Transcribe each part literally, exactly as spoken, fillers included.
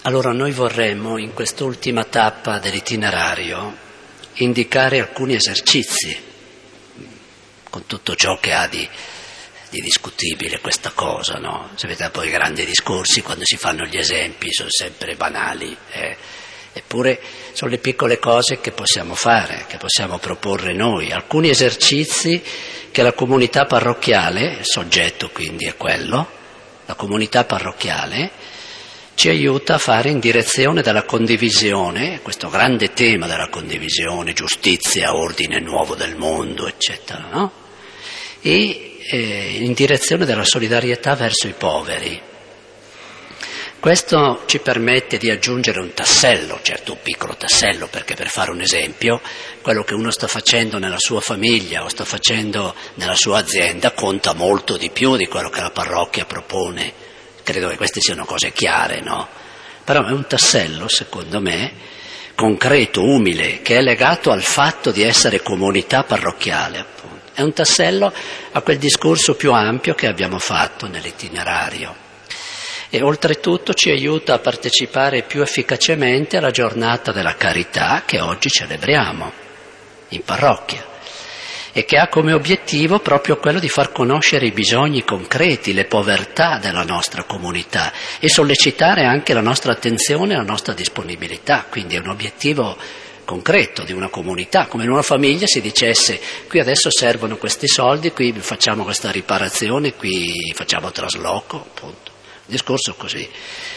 Allora noi vorremmo in quest'ultima tappa dell'itinerario indicare alcuni esercizi, con tutto ciò che ha di, di discutibile questa cosa, no? Sapete, poi i grandi discorsi quando si fanno gli esempi sono sempre banali, eh? Eppure sono le piccole cose che possiamo fare, che possiamo proporre noi, alcuni esercizi che la comunità parrocchiale, il soggetto quindi è quello, la comunità parrocchiale ci aiuta a fare in direzione della condivisione, questo grande tema della condivisione, giustizia, ordine nuovo del mondo, eccetera, no? E eh, in direzione della solidarietà verso i poveri. Questo ci permette di aggiungere un tassello, certo un piccolo tassello, perché per fare un esempio, quello che uno sta facendo nella sua famiglia o sta facendo nella sua azienda conta molto di più di quello che la parrocchia propone. Credo che queste siano cose chiare, no? Però è un tassello, secondo me, concreto, umile, che è legato al fatto di essere comunità parrocchiale, appunto. È un tassello a quel discorso più ampio che abbiamo fatto nell'itinerario. E oltretutto ci aiuta a partecipare più efficacemente alla giornata della carità che oggi celebriamo in parrocchia, e che ha come obiettivo proprio quello di far conoscere i bisogni concreti, le povertà della nostra comunità e sollecitare anche la nostra attenzione e la nostra disponibilità. Quindi è un obiettivo concreto di una comunità, come in una famiglia si dicesse: qui adesso servono questi soldi, qui facciamo questa riparazione, qui facciamo trasloco, appunto. Un discorso così.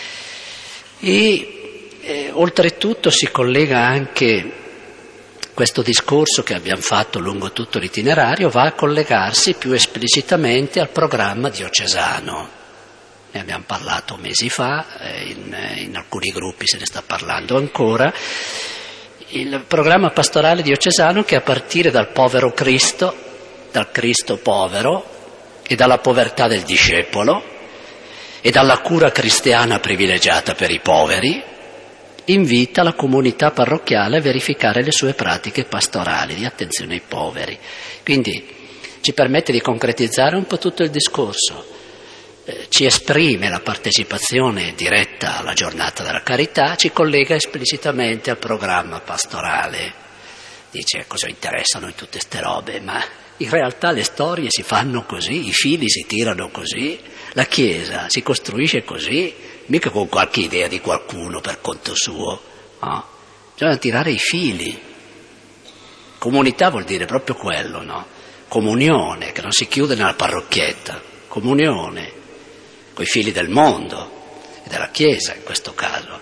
E eh, oltretutto si collega anche questo discorso che abbiamo fatto lungo tutto l'itinerario, va a collegarsi più esplicitamente al programma diocesano. Ne abbiamo parlato mesi fa, in, in alcuni gruppi se ne sta parlando ancora. Il programma pastorale diocesano che a partire dal povero Cristo, dal Cristo povero e dalla povertà del discepolo e dalla cura cristiana privilegiata per i poveri, invita la comunità parrocchiale a verificare le sue pratiche pastorali di attenzione ai poveri. Quindi ci permette di concretizzare un po' tutto il discorso, eh, ci esprime la partecipazione diretta alla giornata della carità, ci collega esplicitamente al programma pastorale. Dice: cosa interessano in tutte ste robe? Ma in realtà le storie si fanno così, i fili si tirano così, la Chiesa si costruisce così, mica con qualche idea di qualcuno per conto suo, no? Bisogna tirare i fili. Comunità vuol dire proprio quello, no? Comunione, che non si chiude nella parrocchietta, comunione coi fili del mondo e della Chiesa in questo caso.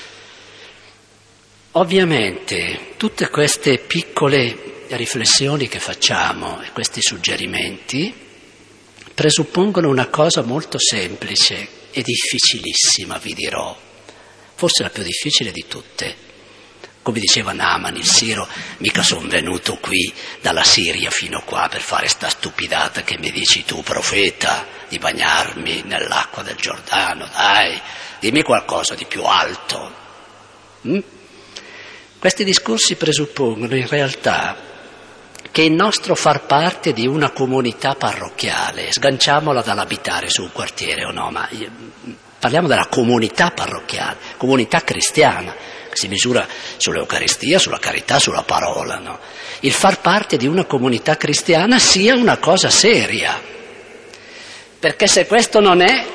Ovviamente tutte queste piccole riflessioni che facciamo e questi suggerimenti presuppongono una cosa molto semplice e difficilissima, vi dirò, forse la più difficile di tutte. Come diceva Naaman il Siro: mica son venuto qui dalla Siria fino qua per fare sta stupidata che mi dici tu, profeta, di bagnarmi nell'acqua del Giordano, dai, dimmi qualcosa di più alto. Mm? Questi discorsi presuppongono in realtà che il nostro far parte di una comunità parrocchiale, sganciamola dall'abitare su un quartiere o no, ma parliamo della comunità parrocchiale, comunità cristiana, che si misura sull'Eucaristia, sulla carità, sulla parola, no? Il far parte di una comunità cristiana sia una cosa seria, perché se questo non è,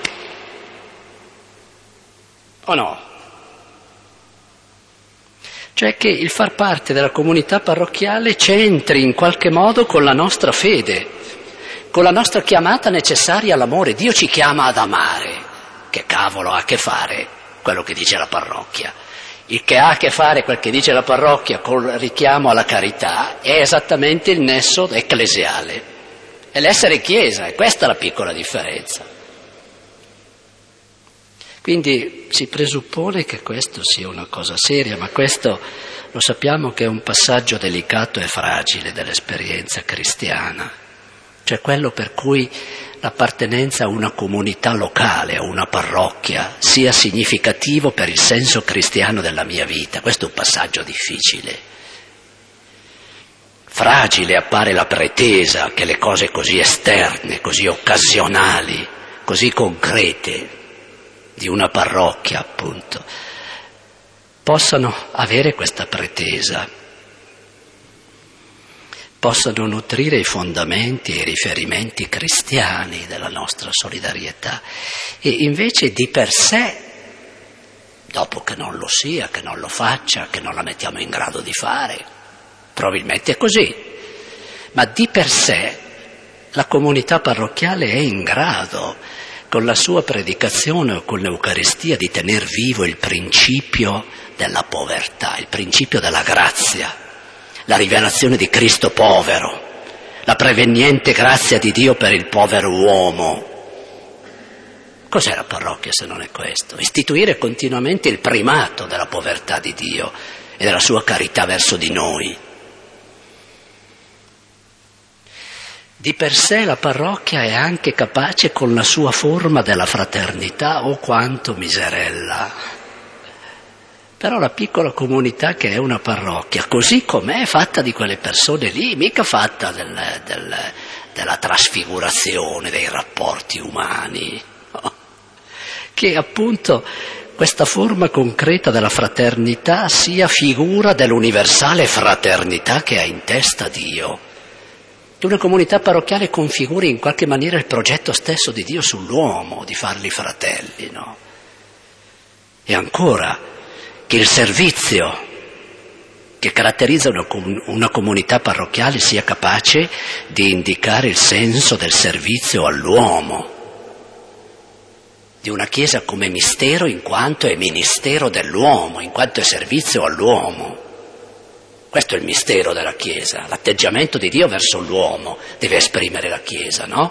o no? Cioè che il far parte della comunità parrocchiale c'entri in qualche modo con la nostra fede, con la nostra chiamata necessaria all'amore. Dio ci chiama ad amare. Che cavolo ha a che fare quello che dice la parrocchia? Il che ha a che fare quel che dice la parrocchia col richiamo alla carità è esattamente il nesso ecclesiale. È l'essere Chiesa, e questa è la piccola differenza. Quindi si presuppone che questo sia una cosa seria, ma questo lo sappiamo che è un passaggio delicato e fragile dell'esperienza cristiana, cioè quello per cui l'appartenenza a una comunità locale, a una parrocchia, sia significativo per il senso cristiano della mia vita. Questo è un passaggio difficile. Fragile appare la pretesa che le cose così esterne, così occasionali, così concrete, di una parrocchia, appunto, possano avere questa pretesa, possano nutrire i fondamenti e i riferimenti cristiani della nostra solidarietà, e invece di per sé, dopo che non lo sia, che non lo faccia, che non la mettiamo in grado di fare, probabilmente è così, ma di per sé la comunità parrocchiale è in grado, con la sua predicazione o con l'Eucaristia, di tener vivo il principio della povertà, il principio della grazia, la rivelazione di Cristo povero, la preveniente grazia di Dio per il povero uomo. Cos'è la parrocchia se non è questo? Istituire continuamente il primato della povertà di Dio e della sua carità verso di noi. Di per sé la parrocchia è anche capace, con la sua forma della fraternità, o quanto miserella. Però la piccola comunità che è una parrocchia, così com'è, fatta di quelle persone lì, mica fatta del, del, della trasfigurazione dei rapporti umani, no? Che appunto questa forma concreta della fraternità sia figura dell'universale fraternità che ha in testa Dio. Che una comunità parrocchiale configuri in qualche maniera il progetto stesso di Dio sull'uomo, di farli fratelli, no? E ancora, che il servizio che caratterizza una, com- una comunità parrocchiale sia capace di indicare il senso del servizio all'uomo, di una Chiesa come mistero in quanto è ministero dell'uomo, in quanto è servizio all'uomo. Questo è il mistero della Chiesa, l'atteggiamento di Dio verso l'uomo deve esprimere la Chiesa, no?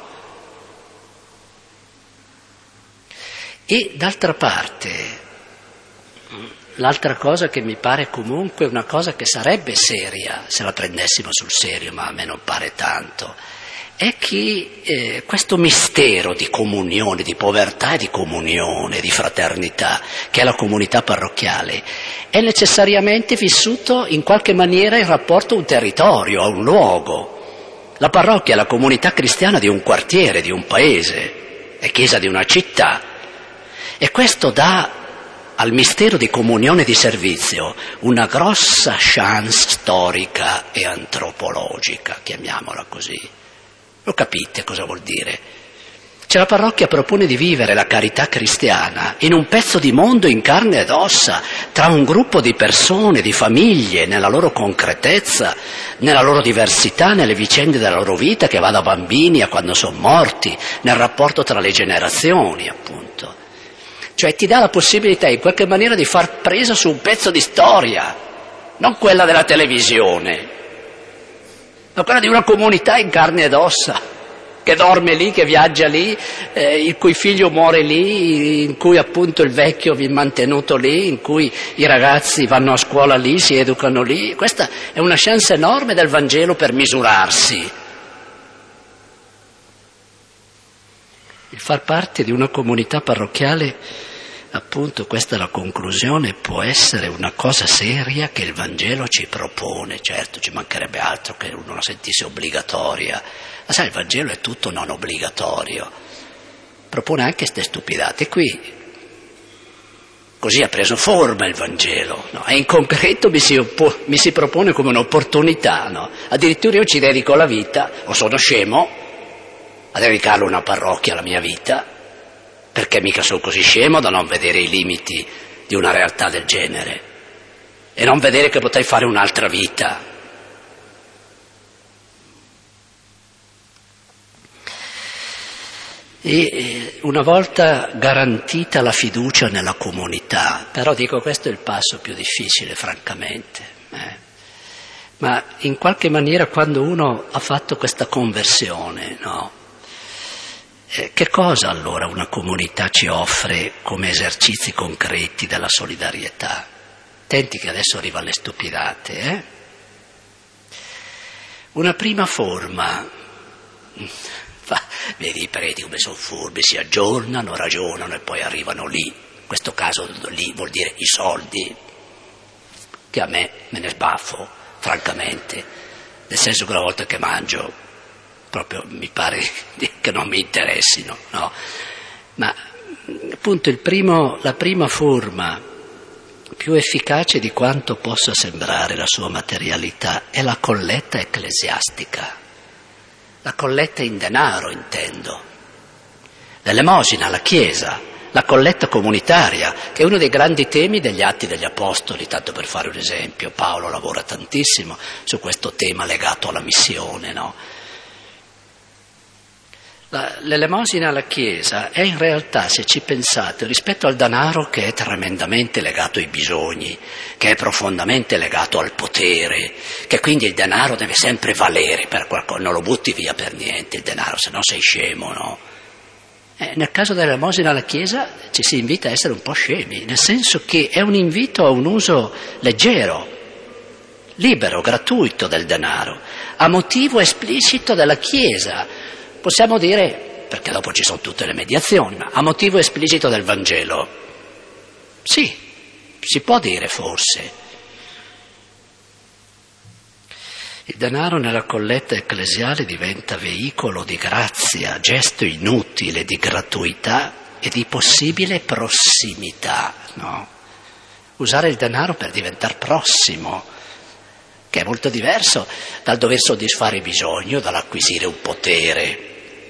E d'altra parte, l'altra cosa che mi pare comunque una cosa che sarebbe seria se la prendessimo sul serio, ma a me non pare tanto, è che eh, questo mistero di comunione, di povertà e di comunione, di fraternità, che è la comunità parrocchiale, è necessariamente vissuto in qualche maniera in rapporto a un territorio, a un luogo. La parrocchia è la comunità cristiana di un quartiere, di un paese, è chiesa di una città, e questo dà al mistero di comunione e di servizio una grossa chance storica e antropologica, chiamiamola così. Lo capite cosa vuol dire? Cioè la parrocchia propone di vivere la carità cristiana in un pezzo di mondo in carne ed ossa, tra un gruppo di persone, di famiglie, nella loro concretezza, nella loro diversità, nelle vicende della loro vita, che va da bambini a quando sono morti, nel rapporto tra le generazioni, appunto. Cioè ti dà la possibilità in qualche maniera di far presa su un pezzo di storia, non quella della televisione, ma quella di una comunità in carne ed ossa, che dorme lì, che viaggia lì, eh, il cui figlio muore lì, in cui appunto il vecchio viene mantenuto lì, in cui i ragazzi vanno a scuola lì, si educano lì. Questa è una chance enorme del Vangelo per misurarsi. Il far parte di una comunità parrocchiale, appunto, questa è la conclusione, può essere una cosa seria che il Vangelo ci propone. Certo, ci mancherebbe altro che uno la sentisse obbligatoria, ma sai, il Vangelo è tutto non obbligatorio, propone anche ste stupidate qui. Così ha preso forma il Vangelo, no? E in concreto mi si, oppo- mi si propone come un'opportunità, no? Addirittura io ci dedico la vita, o sono scemo a dedicarlo a una parrocchia, alla mia vita, perché mica sono così scemo da non vedere i limiti di una realtà del genere e non vedere che potrei fare un'altra vita. E una volta garantita la fiducia nella comunità, però dico questo è il passo più difficile francamente, eh. ma in qualche maniera quando uno ha fatto questa conversione, no? Eh, che cosa allora una comunità ci offre come esercizi concreti della solidarietà? Attenti che adesso arriva alle stupidate, eh? Una prima forma, vedi i preti come sono furbi, si aggiornano, ragionano e poi arrivano lì. In questo caso lì vuol dire i soldi, che a me me ne sbaffo, francamente, nel senso che una volta che mangio proprio mi pare che non mi interessino, no? Ma appunto il primo, la prima forma più efficace di quanto possa sembrare la sua materialità è la colletta ecclesiastica, la colletta in denaro intendo, l'elemosina, la Chiesa, la colletta comunitaria, che è uno dei grandi temi degli Atti degli Apostoli, tanto per fare un esempio. Paolo lavora tantissimo su questo tema legato alla missione, no? La, l'elemosina alla Chiesa è in realtà, se ci pensate, rispetto al denaro che è tremendamente legato ai bisogni, che è profondamente legato al potere, che quindi il denaro deve sempre valere per qualcosa, non lo butti via per niente il denaro, se no sei scemo, no? Eh, nel caso dell'elemosina alla Chiesa ci si invita a essere un po' scemi, nel senso che è un invito a un uso leggero, libero, gratuito del denaro, a motivo esplicito della Chiesa. Possiamo dire, perché dopo ci sono tutte le mediazioni, ma a motivo esplicito del Vangelo. Sì, si può dire forse. Il denaro nella colletta ecclesiale diventa veicolo di grazia, gesto inutile di gratuità e di possibile prossimità, no? Usare il denaro per diventare prossimo, che è molto diverso dal dover soddisfare i bisogni o dall'acquisire un potere.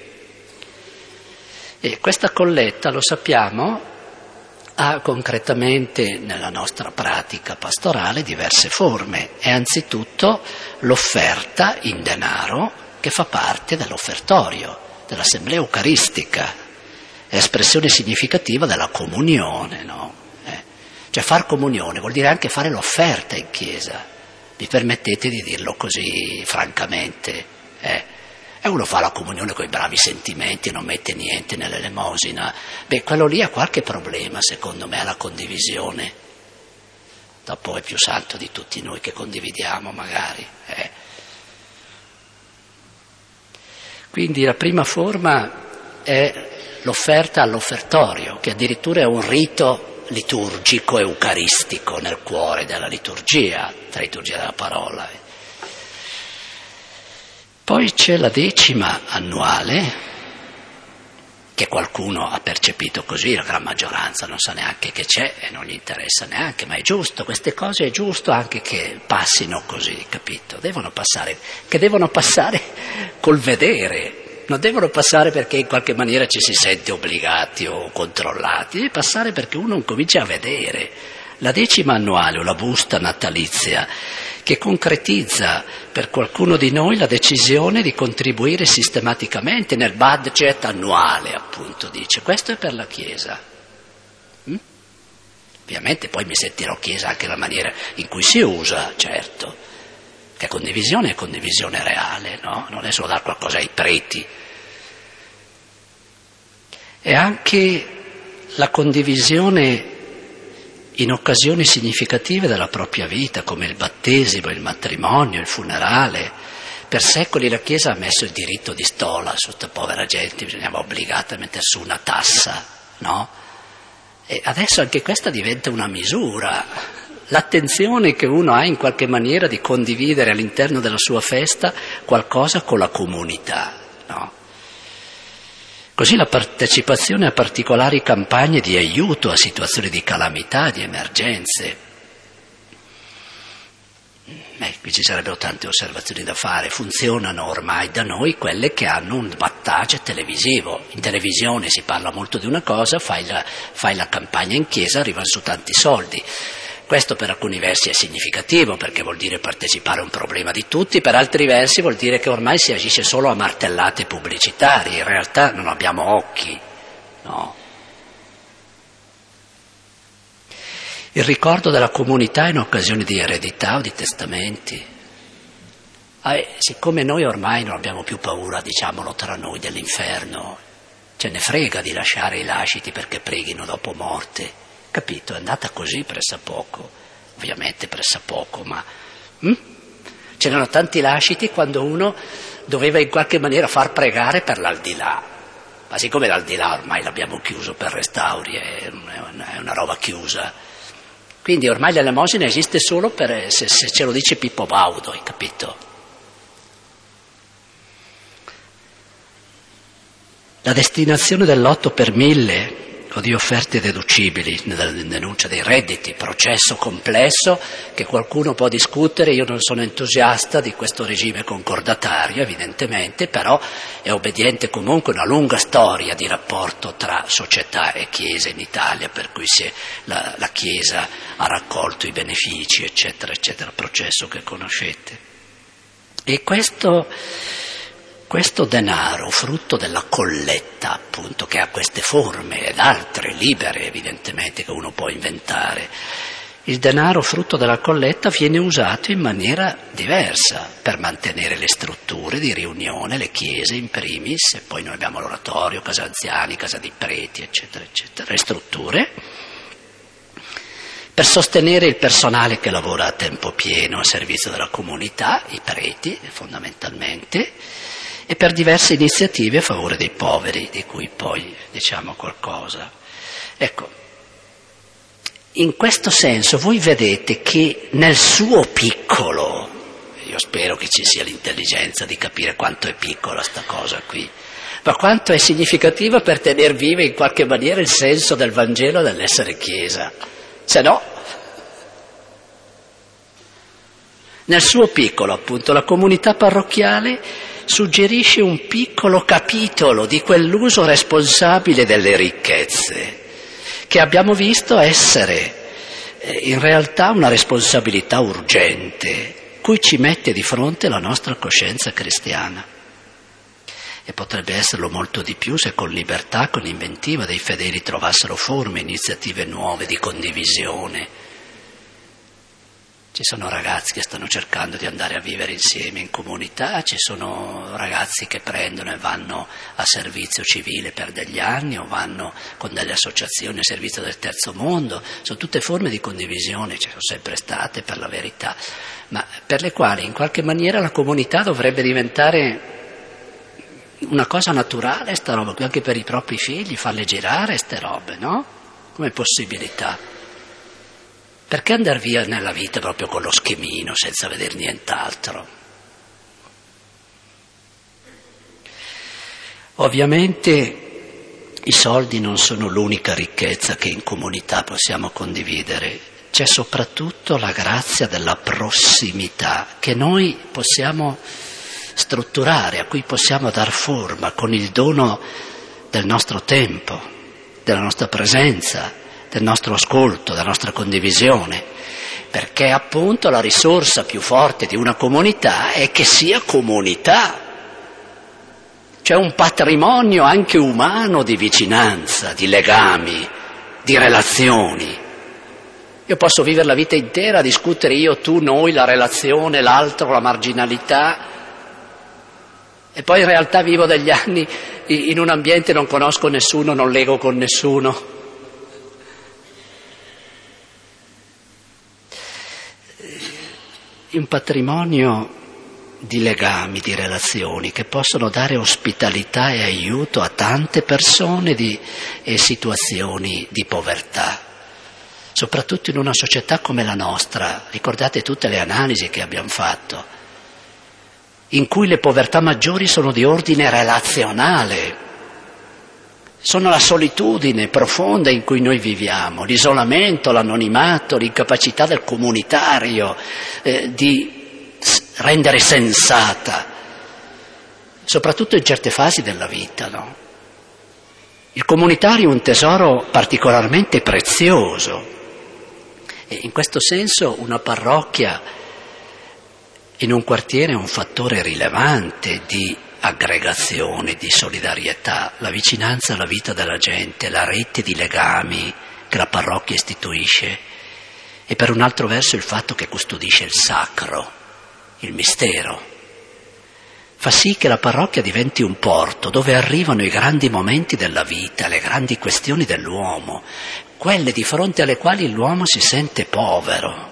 E questa colletta, lo sappiamo, ha concretamente nella nostra pratica pastorale diverse forme. È anzitutto l'offerta in denaro che fa parte dell'offertorio, dell'assemblea eucaristica, è espressione significativa della comunione, no? Eh, cioè far comunione vuol dire anche fare l'offerta in chiesa, mi permettete di dirlo così francamente, eh? E uno fa la comunione con i bravi sentimenti e non mette niente nell'elemosina, beh, quello lì ha qualche problema, secondo me, alla condivisione. Dopo è più santo di tutti noi che condividiamo, magari. Eh. Quindi la prima forma è l'offerta all'offertorio, che addirittura è un rito liturgico eucaristico nel cuore della liturgia, tra liturgia della parola. Poi c'è la decima annuale, che qualcuno ha percepito così, la gran maggioranza non sa neanche che c'è e non gli interessa neanche, ma è giusto, queste cose è giusto anche che passino così, capito? Devono passare, che devono passare col vedere, non devono passare perché in qualche maniera ci si sente obbligati o controllati, deve passare perché uno comincia a vedere. La decima annuale o la busta natalizia, che concretizza per qualcuno di noi la decisione di contribuire sistematicamente nel budget annuale, appunto, dice, questo è per la Chiesa. Mm? Ovviamente poi mi sentirò Chiesa anche la maniera in cui si usa, certo, che condivisione è condivisione reale, no? Non è solo dare qualcosa ai preti. E anche la condivisione in occasioni significative della propria vita, come il battesimo, il matrimonio, il funerale. Per secoli la Chiesa ha messo il diritto di stola su questa povera gente, bisognava obbligata a mettere su una tassa, no? E adesso anche questa diventa una misura. L'attenzione che uno ha in qualche maniera di condividere all'interno della sua festa qualcosa con la comunità, no? Così la partecipazione a particolari campagne di aiuto a situazioni di calamità, di emergenze. Beh, qui ci sarebbero tante osservazioni da fare. Funzionano ormai da noi quelle che hanno un wattage televisivo. In televisione si parla molto di una cosa, fai la, fai la campagna in chiesa, arrivano su tanti soldi. Questo per alcuni versi è significativo perché vuol dire partecipare a un problema di tutti, per altri versi vuol dire che ormai si agisce solo a martellate pubblicitarie, in realtà non abbiamo occhi, no? Il ricordo della comunità in occasione di eredità o di testamenti. Eh, siccome noi ormai non abbiamo più paura, diciamolo tra noi, dell'inferno, ce ne frega di lasciare i lasciti perché preghino dopo morte. Capito? È andata così pressappoco, ovviamente pressappoco, ma hm? c'erano tanti lasciti quando uno doveva in qualche maniera far pregare per l'aldilà, ma siccome l'aldilà ormai l'abbiamo chiuso per restauri, è una, è una roba chiusa, quindi ormai l'elemosina esiste solo per, se, se ce lo dice Pippo Baudo, hai capito? La destinazione dell'otto per mille o di offerte deducibili nella denuncia dei redditi, processo complesso che qualcuno può discutere. Io non sono entusiasta di questo regime concordatario, evidentemente, però è obbediente comunque a una lunga storia di rapporto tra società e Chiesa in Italia, per cui si è, la, la Chiesa ha raccolto i benefici, eccetera, eccetera, processo che conoscete. E questo... Questo denaro, frutto della colletta, appunto, che ha queste forme ed altre libere, evidentemente, che uno può inventare, il denaro frutto della colletta viene usato in maniera diversa per mantenere le strutture di riunione, le chiese in primis, e poi noi abbiamo l'oratorio, casa anziani, casa di preti, eccetera, eccetera, le strutture, per sostenere il personale che lavora a tempo pieno a servizio della comunità, i preti fondamentalmente, e per diverse iniziative a favore dei poveri, di cui poi diciamo qualcosa. Ecco, in questo senso voi vedete che nel suo piccolo, io spero che ci sia l'intelligenza di capire quanto è piccola sta cosa qui, ma quanto è significativa per tener vivo in qualche maniera il senso del Vangelo dell'essere Chiesa, se no, nel suo piccolo appunto la comunità parrocchiale suggerisce un piccolo capitolo di quell'uso responsabile delle ricchezze, che abbiamo visto essere in realtà una responsabilità urgente, cui ci mette di fronte la nostra coscienza cristiana. E potrebbe esserlo molto di più se con libertà, con inventiva dei fedeli trovassero forme, iniziative nuove di condivisione. Ci sono ragazzi che stanno cercando di andare a vivere insieme in comunità, ci sono ragazzi che prendono e vanno a servizio civile per degli anni o vanno con delle associazioni a servizio del terzo mondo. Sono tutte forme di condivisione, ci sono sempre state per la verità, ma per le quali in qualche maniera la comunità dovrebbe diventare una cosa naturale, sta roba, anche per i propri figli, farle girare ste robe, no? Come possibilità. Perché andare via nella vita proprio con lo schemino, senza vedere nient'altro? Ovviamente i soldi non sono l'unica ricchezza che in comunità possiamo condividere, c'è soprattutto la grazia della prossimità che noi possiamo strutturare, a cui possiamo dar forma con il dono del nostro tempo, della nostra presenza, del nostro ascolto, della nostra condivisione, perché appunto la risorsa più forte di una comunità è che sia comunità. C'è un patrimonio anche umano di vicinanza, di legami, di relazioni. Io posso vivere la vita intera a discutere io, tu, noi, la relazione, l'altro, la marginalità, e poi in realtà vivo degli anni in un ambiente, non conosco nessuno, non lego con nessuno. Un patrimonio di legami, di relazioni che possono dare ospitalità e aiuto a tante persone di, e situazioni di povertà, soprattutto in una società come la nostra. Ricordate tutte le analisi che abbiamo fatto, in cui le povertà maggiori sono di ordine relazionale, sono la solitudine profonda in cui noi viviamo, l'isolamento, l'anonimato, l'incapacità del comunitario eh, di rendere sensata, soprattutto in certe fasi della vita, no? Il comunitario è un tesoro particolarmente prezioso e in questo senso una parrocchia in un quartiere è un fattore rilevante di aggregazione, di solidarietà, la vicinanza alla vita della gente, la rete di legami che la parrocchia istituisce, e per un altro verso il fatto che custodisce il sacro, il mistero. Fa sì che la parrocchia diventi un porto dove arrivano i grandi momenti della vita, le grandi questioni dell'uomo, quelle di fronte alle quali l'uomo si sente povero.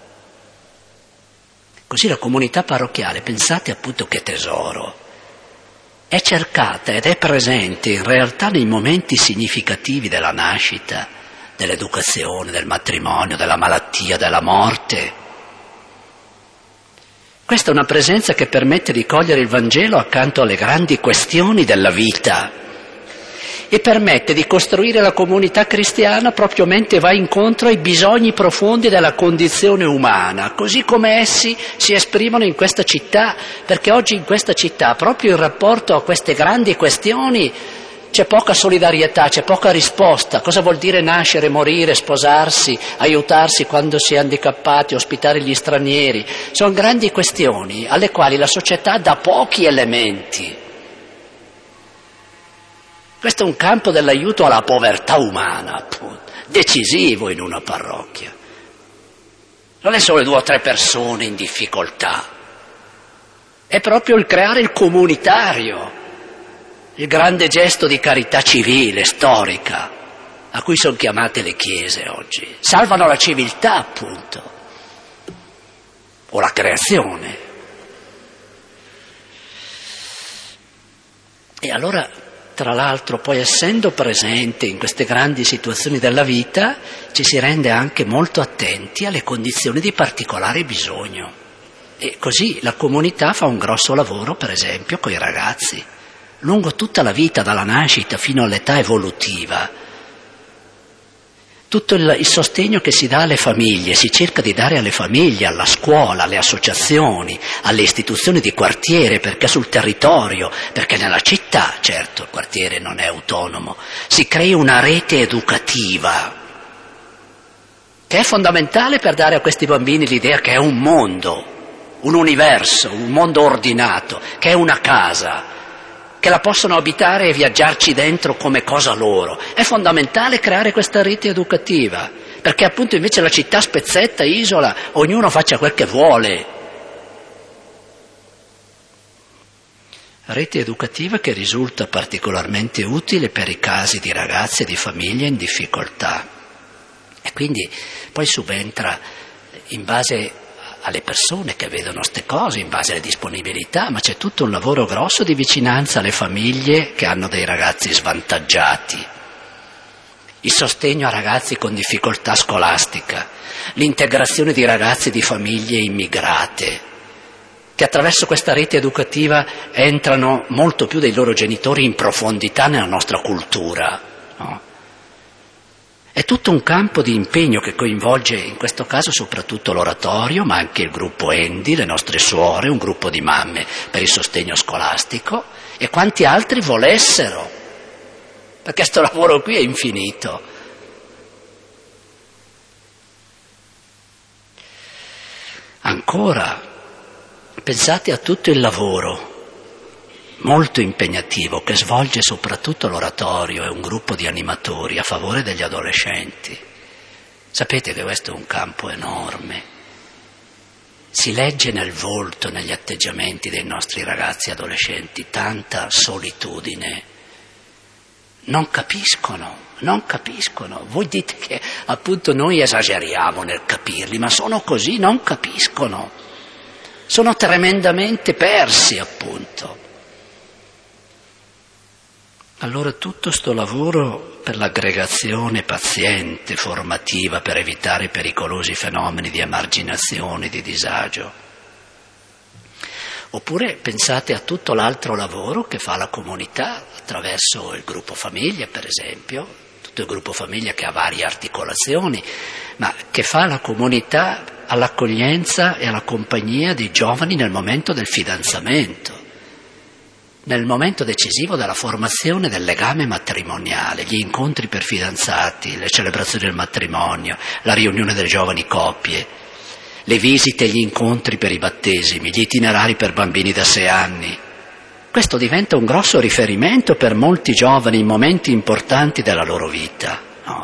Così la comunità parrocchiale, pensate appunto che tesoro, è cercata ed è presente in realtà nei momenti significativi della nascita, dell'educazione, del matrimonio, della malattia, della morte. Questa è una presenza che permette di cogliere il Vangelo accanto alle grandi questioni della vita e permette di costruire la comunità cristiana proprio mentre va incontro ai bisogni profondi della condizione umana, così come essi si esprimono in questa città, perché oggi in questa città, proprio in rapporto a queste grandi questioni, c'è poca solidarietà, c'è poca risposta. Cosa vuol dire nascere, morire, sposarsi, aiutarsi quando si è handicappati, ospitare gli stranieri? Sono grandi questioni alle quali la società dà pochi elementi. Questo è un campo dell'aiuto alla povertà umana, appunto, decisivo in una parrocchia. Non è solo due o tre persone in difficoltà, è proprio il creare il comunitario, il grande gesto di carità civile, storica, a cui sono chiamate le chiese oggi. Salvano la civiltà, appunto, o la creazione. E allora, tra l'altro, poi essendo presente in queste grandi situazioni della vita, ci si rende anche molto attenti alle condizioni di particolare bisogno. E così la comunità fa un grosso lavoro, per esempio, con i ragazzi. Lungo tutta la vita, dalla nascita fino all'età evolutiva, tutto il, il sostegno che si dà alle famiglie, si cerca di dare alle famiglie, alla scuola, alle associazioni, alle istituzioni di quartiere, perché sul territorio, perché nella città, certo, il quartiere non è autonomo, si crei una rete educativa che è fondamentale per dare a questi bambini l'idea che è un mondo, un universo, un mondo ordinato, che è una casa, che la possono abitare e viaggiarci dentro come cosa loro. È fondamentale creare questa rete educativa, perché appunto invece la città spezzetta, isola, ognuno faccia quel che vuole. Rete educativa che risulta particolarmente utile per i casi di ragazzi e di famiglie in difficoltà. E quindi poi subentra, in base alle persone che vedono ste cose, in base alle disponibilità, ma c'è tutto un lavoro grosso di vicinanza alle famiglie che hanno dei ragazzi svantaggiati, il sostegno a ragazzi con difficoltà scolastica, l'integrazione di ragazzi di famiglie immigrate, che attraverso questa rete educativa entrano molto più dei loro genitori in profondità nella nostra cultura, no? È tutto un campo di impegno che coinvolge in questo caso soprattutto l'oratorio, ma anche il gruppo Endi, le nostre suore, un gruppo di mamme per il sostegno scolastico e quanti altri volessero, perché questo lavoro qui è infinito. Ancora, pensate a tutto il lavoro molto impegnativo che svolge soprattutto l'oratorio e un gruppo di animatori a favore degli adolescenti. Sapete che questo è un campo enorme. Si legge nel volto, negli atteggiamenti dei nostri ragazzi e adolescenti tanta solitudine. Non capiscono, non capiscono. Voi dite che appunto noi esageriamo nel capirli, ma sono così, non capiscono. Sono tremendamente persi, appunto. Allora tutto sto lavoro per l'aggregazione paziente, formativa, per evitare pericolosi fenomeni di emarginazione, di disagio. Oppure pensate a tutto l'altro lavoro che fa la comunità attraverso il gruppo famiglia, per esempio, tutto il gruppo famiglia che ha varie articolazioni, ma che fa la comunità all'accoglienza e alla compagnia dei giovani nel momento del fidanzamento, nel momento decisivo della formazione del legame matrimoniale, gli incontri per fidanzati, le celebrazioni del matrimonio, la riunione delle giovani coppie, le visite e gli incontri per i battesimi, gli itinerari per bambini da sei anni. Questo diventa un grosso riferimento per molti giovani in momenti importanti della loro vita, no?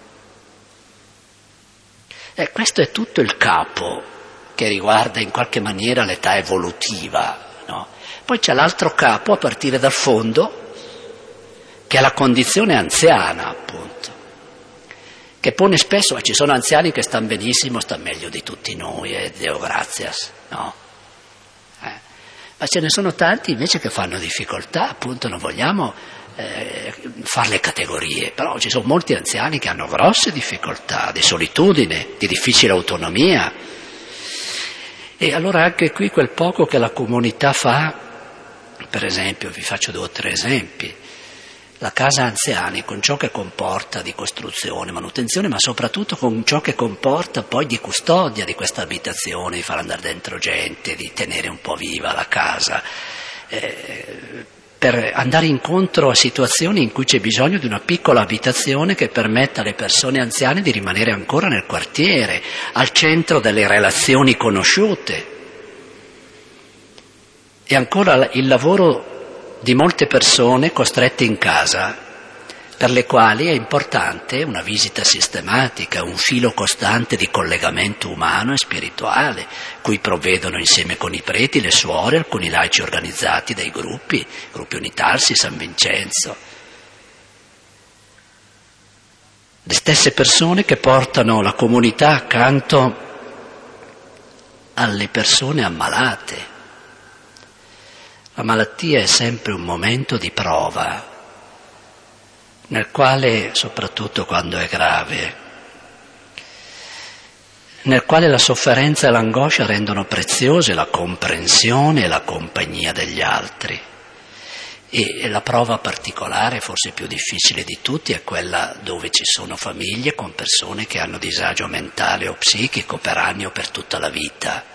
E questo è tutto il capo che riguarda in qualche maniera l'età evolutiva, no? Poi c'è l'altro capo a partire dal fondo, che è la condizione anziana, appunto, che pone spesso, ci sono anziani che stanno benissimo, stanno meglio di tutti noi, e eh, Deo gratias, no? Eh. Ma ce ne sono tanti invece che fanno difficoltà, appunto, non vogliamo eh, fare le categorie, però ci sono molti anziani che hanno grosse difficoltà, di solitudine, di difficile autonomia. E allora anche qui quel poco che la comunità fa, per esempio, vi faccio due o tre esempi, La casa anziani, con ciò che comporta di costruzione, manutenzione, ma soprattutto con ciò che comporta poi di custodia di questa abitazione, di far andare dentro gente, di tenere un po' viva la casa, eh, per andare incontro a situazioni in cui c'è bisogno di una piccola abitazione che permetta alle persone anziane di rimanere ancora nel quartiere, al centro delle relazioni conosciute. E ancora il lavoro di molte persone costrette in casa, per le quali è importante una visita sistematica, un filo costante di collegamento umano e spirituale, cui provvedono insieme con i preti, le suore, alcuni laici organizzati dai gruppi, gruppi Unitarsi, San Vincenzo. Le stesse persone che portano la comunità accanto alle persone ammalate. La malattia è sempre un momento di prova, nel quale, soprattutto quando è grave, nel quale la sofferenza e l'angoscia rendono preziose la comprensione e la compagnia degli altri. E la prova particolare, forse più difficile di tutti, è quella dove ci sono famiglie con persone che hanno disagio mentale o psichico per anni o per tutta la vita.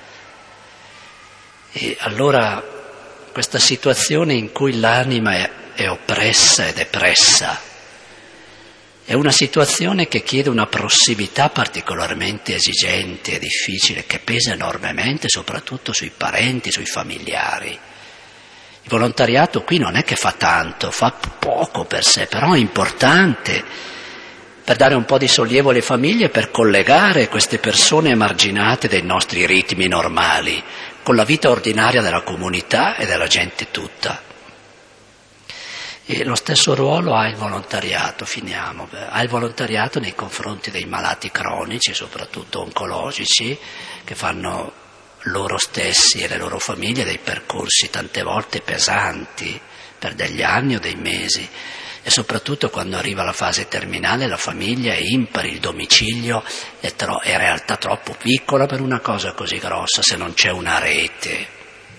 E allora questa situazione in cui l'anima è, è oppressa ed depressa è una situazione che chiede una prossimità particolarmente esigente e difficile, che pesa enormemente soprattutto sui parenti, sui familiari. Il volontariato qui non è che fa tanto, fa poco per sé, però è importante per dare un po' di sollievo alle famiglie, per collegare queste persone emarginate dai nostri ritmi normali con la vita ordinaria della comunità e della gente tutta. E lo stesso ruolo ha il volontariato, finiamo, ha il volontariato nei confronti dei malati cronici, soprattutto oncologici, che fanno loro stessi e le loro famiglie dei percorsi tante volte pesanti, per degli anni o dei mesi, e soprattutto quando arriva la fase terminale la famiglia è impari, il domicilio è, tro- è in realtà troppo piccola per una cosa così grossa se non c'è una rete.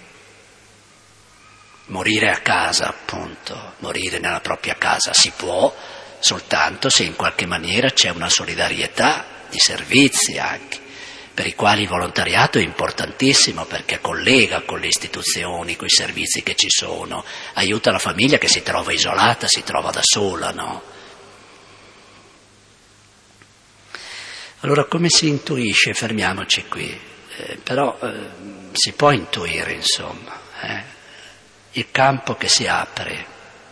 Morire a casa, appunto, morire nella propria casa si può soltanto se in qualche maniera c'è una solidarietà di servizi anche, per i quali il volontariato è importantissimo perché collega con le istituzioni, con i servizi che ci sono, aiuta la famiglia che si trova isolata, si trova da sola, no? Allora come si intuisce? Fermiamoci qui, eh, però eh, si può intuire, insomma, eh, il campo che si apre.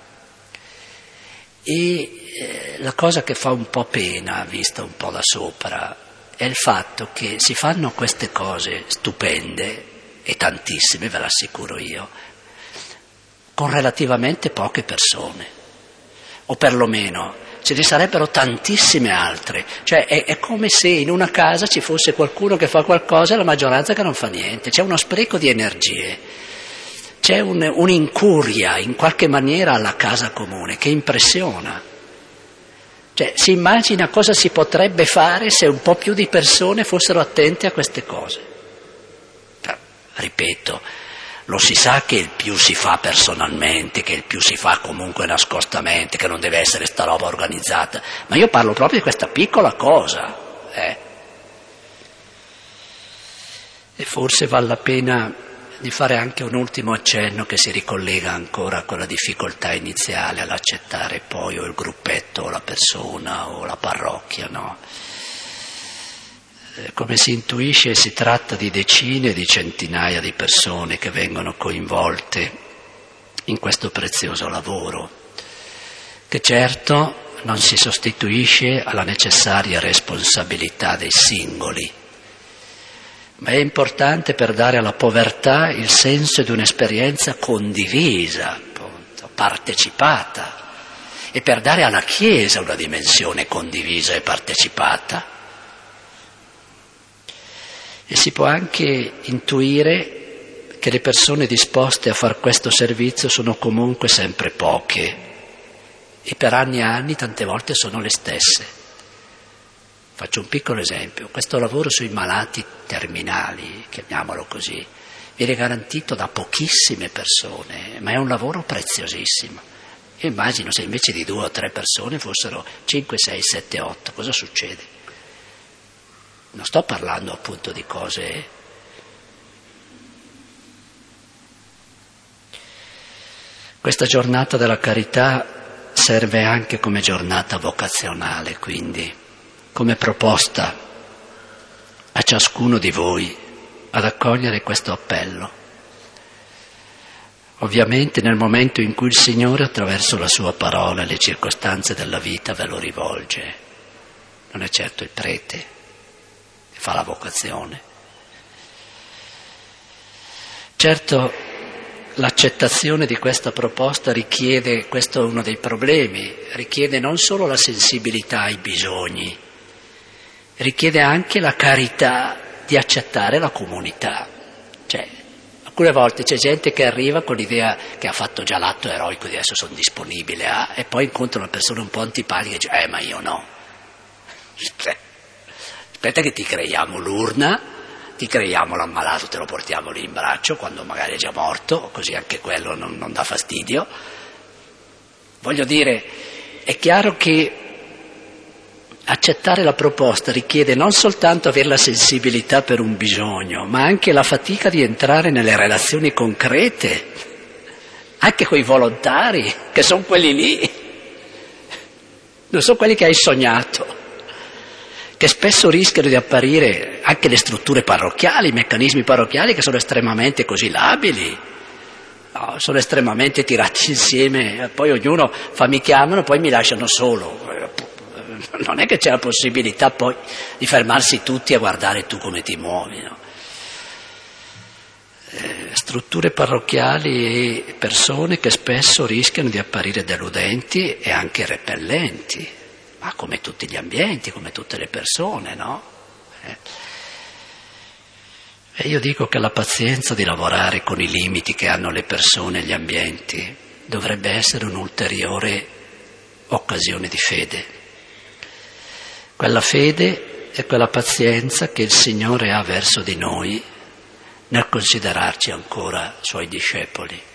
E eh, la cosa che fa un po' pena, vista un po' da sopra, è il fatto che si fanno queste cose stupende, e tantissime, ve l'assicuro io, con relativamente poche persone, o perlomeno ce ne sarebbero tantissime altre, cioè è, è come se in una casa ci fosse qualcuno che fa qualcosa e la maggioranza che non fa niente, c'è uno spreco di energie, c'è un, un'incuria in qualche maniera alla casa comune che impressiona. Cioè, si immagina cosa si potrebbe fare se un po' più di persone fossero attente a queste cose. Però, ripeto, lo si sa che il più si fa personalmente, che il più si fa comunque nascostamente, che non deve essere sta roba organizzata, ma io parlo proprio di questa piccola cosa. Eh. E forse vale la pena di fare anche un ultimo accenno che si ricollega ancora a quella difficoltà iniziale all'accettare poi o il gruppetto o la persona o la parrocchia, no? Come si intuisce si tratta di decine di centinaia di persone che vengono coinvolte in questo prezioso lavoro, che certo non si sostituisce alla necessaria responsabilità dei singoli, ma è importante per dare alla povertà il senso di un'esperienza condivisa, appunto, partecipata, e per dare alla Chiesa una dimensione condivisa e partecipata. E si può anche intuire che le persone disposte a fare questo servizio sono comunque sempre poche, e per anni e anni tante volte sono le stesse. Faccio un piccolo esempio, questo lavoro sui malati terminali, chiamiamolo così, viene garantito da pochissime persone, ma è un lavoro preziosissimo. Io immagino se invece di due o tre persone fossero cinque, sei, sette, otto, cosa succede? Non sto parlando appunto di cose... Questa giornata della carità serve anche come giornata vocazionale, quindi come proposta a ciascuno di voi ad accogliere questo appello. Ovviamente nel momento in cui il Signore attraverso la sua parola e le circostanze della vita ve lo rivolge, non è certo il prete che fa la vocazione. Certo, l'accettazione di questa proposta richiede, questo è uno dei problemi, richiede non solo la sensibilità ai bisogni, richiede anche la carità di accettare la comunità. Cioè, alcune volte c'è gente che arriva con l'idea che ha fatto già l'atto eroico di adesso sono disponibile a, e poi incontra una persona un po' antipatica e dice, eh ma io no. Aspetta che ti creiamo l'urna, ti creiamo l'ammalato, te lo portiamo lì in braccio quando magari è già morto, così anche quello non, non dà fastidio. Voglio dire, è chiaro che accettare la proposta richiede non soltanto avere la sensibilità per un bisogno, ma anche la fatica di entrare nelle relazioni concrete, anche coi volontari, che sono quelli lì, non sono quelli che hai sognato, che spesso rischiano di apparire anche le strutture parrocchiali, i meccanismi parrocchiali che sono estremamente così labili, no, sono estremamente tirati insieme, poi ognuno fa mi chiamano, poi mi lasciano solo. Non è che c'è la possibilità poi di fermarsi tutti a guardare tu come ti muovi, no? Eh, strutture parrocchiali e persone che spesso rischiano di apparire deludenti e anche repellenti, ma come tutti gli ambienti, come tutte le persone, no? Eh. E io dico che la pazienza di lavorare con i limiti che hanno le persone e gli ambienti dovrebbe essere un'ulteriore occasione di fede. Quella fede e quella pazienza che il Signore ha verso di noi nel considerarci ancora Suoi discepoli.